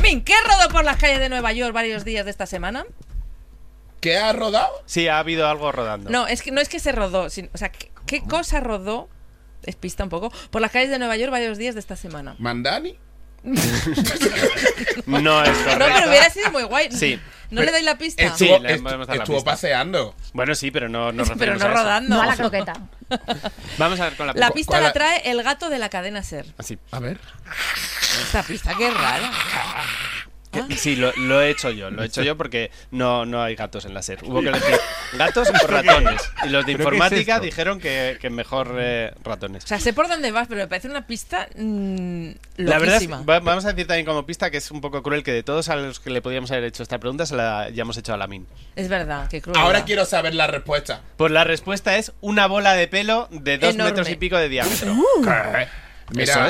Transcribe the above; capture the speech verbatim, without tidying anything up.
Lamin, ¿qué rodó por las calles de Nueva York varios días de esta semana? ¿Qué ha rodado? Sí, ha habido algo rodando. No, es que no es que se rodó, sino, o sea, ¿qué, qué cosa rodó? Despista un poco. Por las calles de Nueva York varios días de esta semana. ¿Mandani? No es No, correcto. pero hubiera sido muy guay. Sí. ¿No le dais la pista? Estuvo, Sí, le est- podemos dar la estuvo pista. paseando. Bueno, sí, pero no nos Pero referimos no a eso. rodando. No a la croqueta. Vamos a ver con la La pista. pista ¿Cuál la la- trae el gato de la cadena SER. Así. A ver. Esta pista qué rara. Que- Sí, lo, lo he hecho yo. Lo he hecho yo porque no, no hay gatos en la SER. Hubo que elegir gatos o ratones. Y los de ¿Pero qué es informática esto? dijeron que, que mejor eh, ratones. O sea, sé por dónde vas, pero me parece una pista mmm, La verdad es que loquísima. va- vamos a decir también como pista que es un poco cruel que de todos a los que le podíamos haber hecho esta pregunta se la hayamos hecho a Lamin. Es verdad, qué cruel. Ahora quiero saber la respuesta. Pues la respuesta es una bola de pelo de dos Enorme. metros y pico de diámetro. ¿Qué? Mira, Eso